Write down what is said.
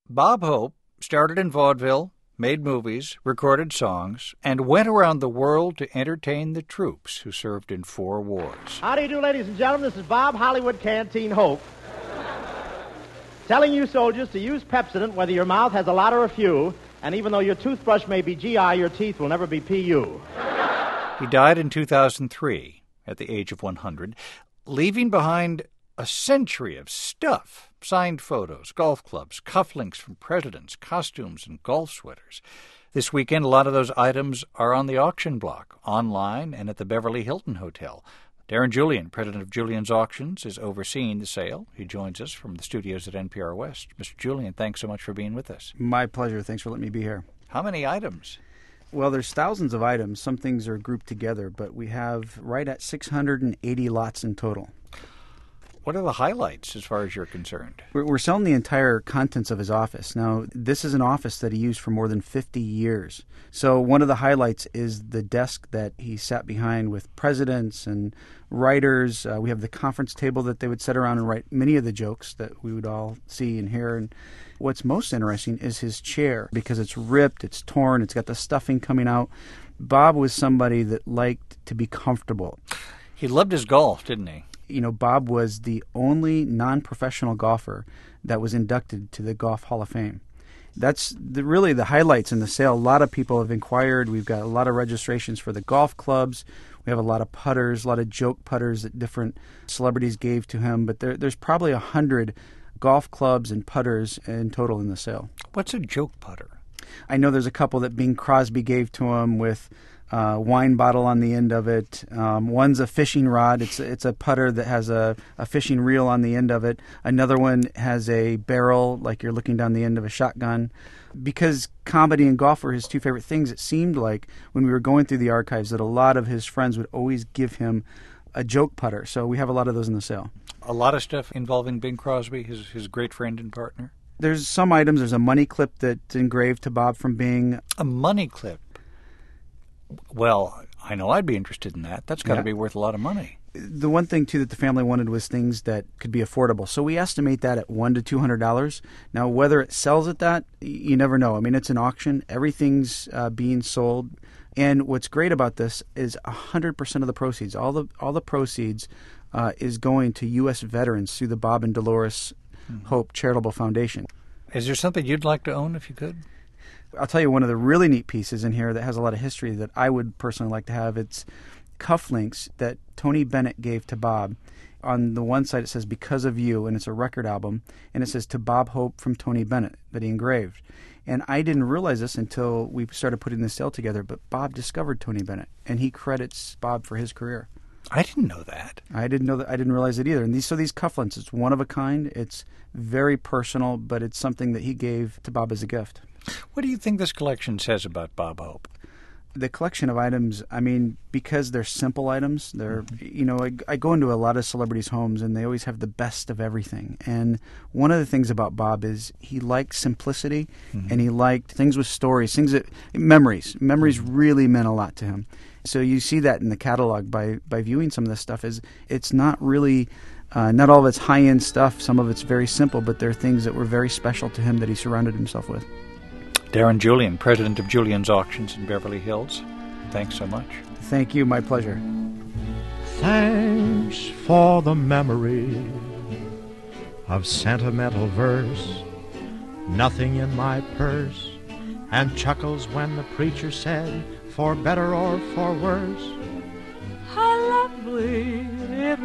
Bob Hope started in vaudeville, made movies, recorded songs, and went around the world to entertain the troops who served in 4 wars. How do you do, ladies and gentlemen? This is Bob Hollywood Canteen Hope, telling you soldiers to use Pepsodent whether your mouth has a lot or a few, and even though your toothbrush may be GI, your teeth will never be PU. He died in 2003 at the age of 100, leaving behind a century of stuff: signed photos, golf clubs, cufflinks from presidents, costumes, and golf sweaters. This weekend, a lot of those items are on the auction block, online, and at the Beverly Hilton Hotel. Darren Julian, president of Julian's Auctions, is overseeing the sale. He joins us from the studios at NPR West. Mr. Julian, thanks so much for being with us. My pleasure. Thanks for letting me be here. How many items? Well, there's thousands of items. Some things are grouped together, but we have right at 680 lots in total. What are the highlights as far as you're concerned? We're selling the entire contents of his office. Now, this is an office that he used for more than 50 years. So one of the highlights is the desk that he sat behind with presidents and writers. We have the conference table that they would sit around and write many of the jokes that we would all see and hear. And what's most interesting is his chair, because it's ripped, it's torn, it's got the stuffing coming out. Bob was somebody that liked to be comfortable. He loved his golf, didn't he? You know, Bob was the only non-professional golfer that was inducted to the Golf Hall of Fame. That's really the highlights in the sale. A lot of people have inquired. We've got a lot of registrations for the golf clubs. We have a lot of putters, a lot of joke putters that different celebrities gave to him. But there's probably 100 golf clubs and putters in total in the sale. What's a joke putter? I know there's a couple that Bing Crosby gave to him with wine bottle on the end of it. One's a fishing rod. It's a putter that has a fishing reel on the end of it. Another one has a barrel, like you're looking down the end of a shotgun. Because comedy and golf were his two favorite things, it seemed like when we were going through the archives that a lot of his friends would always give him a joke putter. So we have a lot of those in the sale. A lot of stuff involving Bing Crosby, his great friend and partner? There's some items. There's a money clip that's engraved to Bob from Bing. A money clip? Well, I know I'd be interested in that. That's got to be worth a lot of money. The one thing, too, that the family wanted was things that could be affordable. So we estimate that at $100 to $200. Now, whether it sells at that, you never know. I mean, it's an auction. Everything's being sold. And what's great about this is 100% of the proceeds, all the proceeds is going to U.S. veterans through the Bob and Dolores Hope Charitable Foundation. Is there something you'd like to own if you could? I'll tell you one of the really neat pieces in here that has a lot of history that I would personally like to have. It's cufflinks that Tony Bennett gave to Bob. On the one side it says "Because of You," and it's a record album, and it says "To Bob Hope" from Tony Bennett that he engraved. And I didn't realize this until we started putting this sale together, but Bob discovered Tony Bennett, and he credits Bob for his career. I didn't know that. I didn't know that. I didn't realize it either. And these cufflinks, it's one of a kind. It's very personal, but it's something that he gave to Bob as a gift. What do you think this collection says about Bob Hope? The collection of items, I mean, because they're simple items, they're, you know, I go into a lot of celebrities' homes and they always have the best of everything. And one of the things about Bob is he liked simplicity and he liked things with stories, things that, memories. Memories really meant a lot to him. So you see that in the catalog by viewing some of this stuff. Is it's not really, not all of it's high-end stuff. Some of it's very simple, but there are things that were very special to him that he surrounded himself with. Darren Julian, president of Julian's Auctions in Beverly Hills. Thanks so much. Thank you. My pleasure. Thanks for the memory of sentimental verse, nothing in my purse, and chuckles when the preacher said, for better or for worse. How lovely it